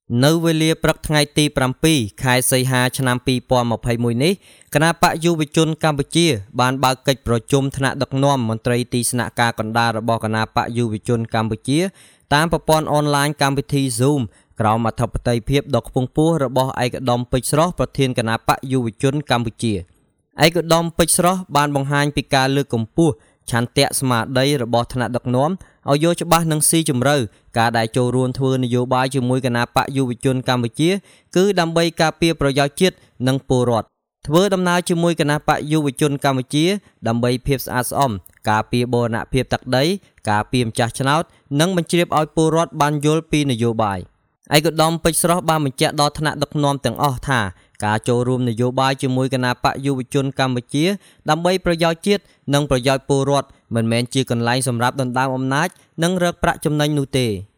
នៅវេលាព្រឹកថ្ងៃទី7ខែសីហាឆ្នាំ2021នេះគណៈបកយុវជនកម្ពុជាបានបើកកិច្ចប្រជុំថ្នាក់ដឹកនាំមន្ត្រីទីស្នាក់ការកណ្ដាលរបស់គណៈបកយុវជនកម្ពុជាតាមប្រព័ន្ធអនឡាញកម្មវិធី Zoom ក្រោមអធិបតេយ្យភាពដ៏ខ្ពង់ខ្ពស់របស់ឯកឧត្តមពេជ្រស្រស់ប្រធានគណៈបកយុវជនកម្ពុជាឯកឧត្តមពេជ្រស្រស់បានបង្ហាញពីការលើកកម្ពស់ឆន្ទៈស្មារតីរបស់ថ្នាក់ដឹកនាំឲ្យយកច្បាស់និងស៊ីជម្រៅការដែលចូលរួមធ្វើនយោបាយជាមួយគណៈបកយុវជនកម្ពុជាគឺដើម្បីការពារប្រយោជន៍ជាតិនិងពលរដ្ឋធ្វើដំណើរជាមួយគណៈបកយុវជនកម្ពុជាដើម្បីភាពស្អាតស្អំការពារបូរណភាពទឹកដីការពារម្ចាស់ឆ្នោតនិងបញ្ជ្រាបឲ្យពលរដ្ឋបានយល់ពីនយោបាយឯកឧត្តមពេជ្រស្រស់បានបញ្ជាក់ដល់ថ្នាក់ដឹកនាំទាំងអស់ថាការចូលរួមនយោបាយជាមួយគណៈបកយុវជនកម្ពុជាដើម្បីប្រយោជន៍ជាតិនិងប្រយោជន៍ពលរដ្ឋមិនមែនជាកន្លែងសម្រាប់ដណ្ដើមអំណាចនិងរកប្រាក់ចំណេញនោះទេ